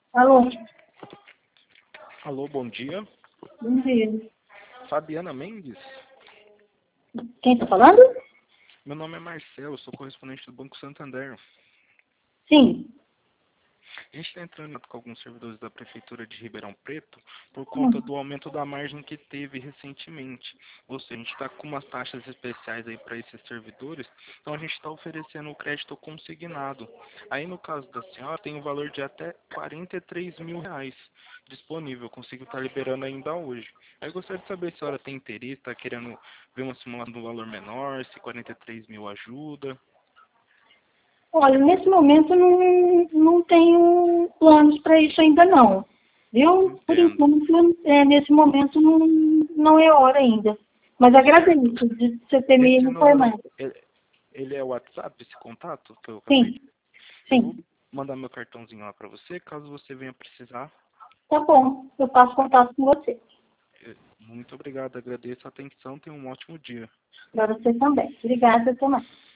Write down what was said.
Alô, Alô, bom dia. bom dia. Fabiana Mendes? Quem está falando? Meu nome é Marcelo, sou correspondente do Banco Santander. Sim. A gente está entrando em contato com alguns servidores da Prefeitura de Ribeirão Preto por conta do aumento da margem que teve recentemente. Ou seja, a gente está com umas taxas especiais aí para esses servidores, então a gente está oferecendo o crédito consignado. Aí no caso da senhora tem um valor de até R$ 43.000 disponível, consigo estar liberando ainda hoje. Aí eu gostaria de saber se a senhora tem interesse, está querendo ver uma simulação de um valor menor, se 43 mil ajuda. Olha, nesse momento não tenho planos para isso ainda não. Viu? Por Entendo. enquanto, nesse momento não é hora ainda. Mas Certo. agradeço de você ter me Esse número, informado. ele é o WhatsApp, esse contato que eu acabei Sim, de... Eu vou sim. mandar meu cartãozinho lá para você, caso você venha precisar. Tá bom. Eu passo contato com você. Muito obrigado, agradeço a atenção, tenha um ótimo dia. Para você também. Obrigada, até mais.